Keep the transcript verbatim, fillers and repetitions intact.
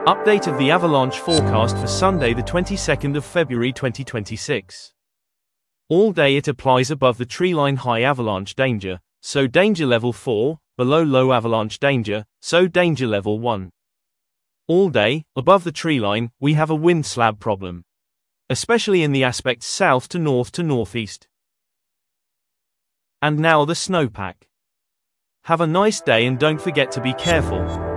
Update of the avalanche forecast for Sunday the twenty-second of February twenty twenty-six. All day it applies above the treeline high avalanche danger, so danger level four, below low avalanche danger, so danger level one. All day, above the treeline, we have a wind slab problem, especially in the aspects south to north to northeast. And now the snowpack. Have a nice day and don't forget to be careful.